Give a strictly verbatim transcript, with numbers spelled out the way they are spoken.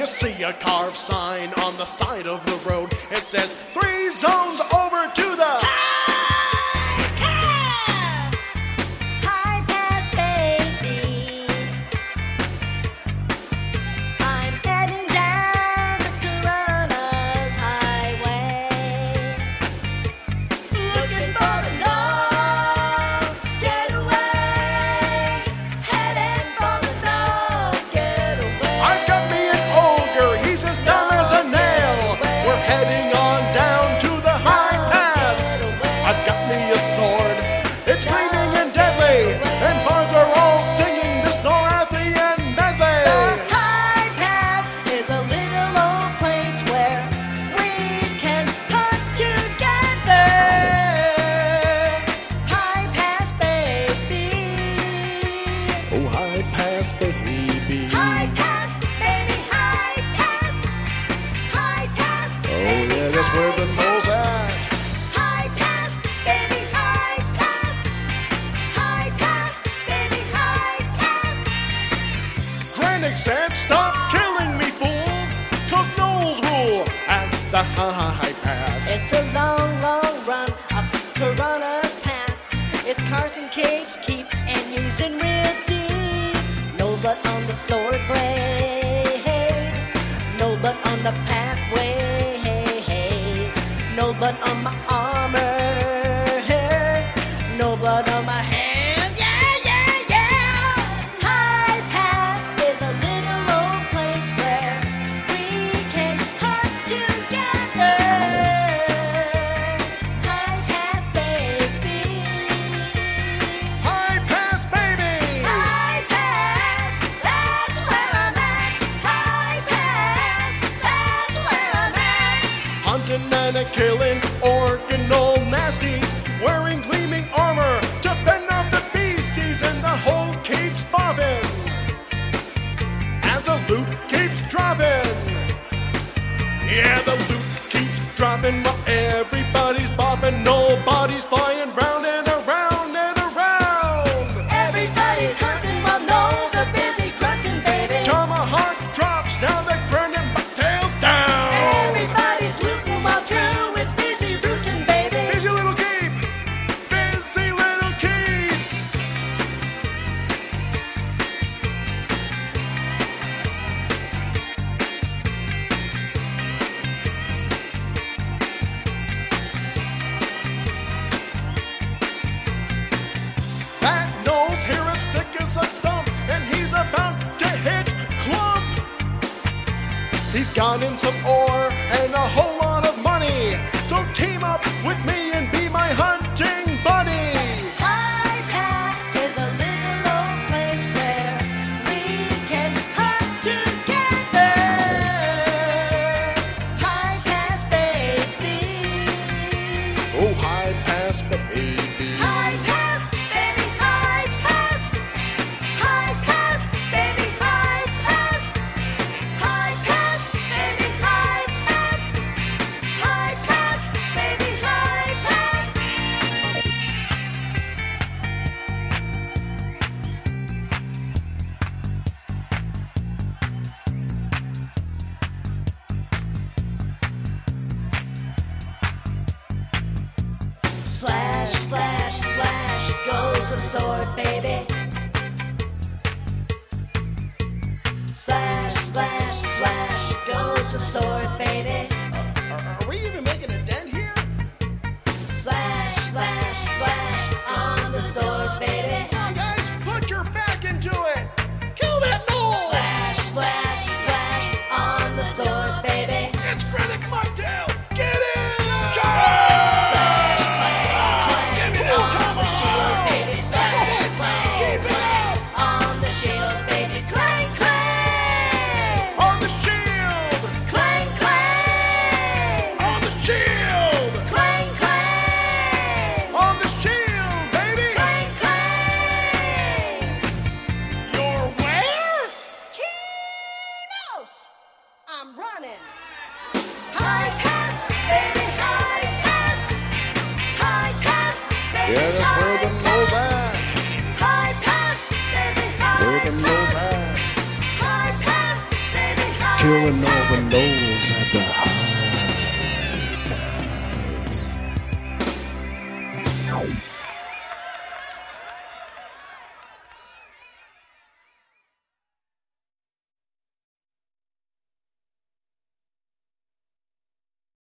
see a carved sign on the side of the road. It says, three zones over to the High pass! High pass, baby. I'm heading down the Corona's highway, looking for the no getaway, heading for the no getaway. I've got me an ogre, he's as dumb as a nail. We're heading on down to the high pass. I've got me a sword, it's gleaming and deadly, and bards are all singing this Norathian medley. The high pass is a little old place where we can hunt together. High pass, baby. Oh, high pass, baby. High pass, baby. High pass. High pass, Oh, baby. yeah, that's where the high mole's pass. at. High pass, baby. High pass. High pass, baby. High pass. Granite said, stop killing me, fools, cause Knowles rule at the high pass. It's a long, long run up this Corona's pass. It's Carson Cape's keep, and he's in real deep. No blood on the sword blade, no blood on the pathways, no blood on my armor, no blood on my hands. Yeah, yeah, yeah. High pass is a little old place where we can hunt together. High pass, baby. High pass, baby. High pass, that's where I'm at. High pass, that's where I'm at. Hunting and a killing, orking old nasties, wearing gleaming armor to fend off the beasties, and the whole keeps bobbing as the loot keeps dropping. Yeah, the loot keeps dropping while everybody's bobbing, nobody's flying round and around and around. Everybody's hunting while nose are busy grunting, baby. Tomahawk drops, now they're grinding my tails down. Everybody's looting while Drew is busy rooting, baby. Busy little keep, busy little keep. That nose here as thick as a stump, and he's about to hit clump. He's got him some ore and a whole lot of money, so team up with me and be my hunting buddy. High pass is a little old place where we can hunt together. High pass, baby. Oh, high pass, baby. High pass, baby. High pass. High pass, baby. High pass. High pass, baby. High pass. High pass, baby. High pass. Slash, slash, slash goes the sword, baby. Slash, slash, slash goes the sword, baby. Are, are we even making a dent here? Slash, slash, slash on the sword, baby. Come on, guys, put your back into it. Kill that knoll. Slash, slash, slash on the sword, baby. It's Granick Martel. Get in. Slash, slash, slash Give me that on the tomahawk. shield, baby. Slash, clang, Keep it clang up. on the shield, baby. Clang, clang. On the shield. Clang, clang. On the shield. Clang, clang. On the shield, baby. Clang, clang. You're where? Kinos. I'm running. High pass, baby. High pass. High pass, baby. Yeah, that's where the high know's pass. at. High pass, baby. High Where the know's pass. at. High pass, baby. High killing all the gnolls at the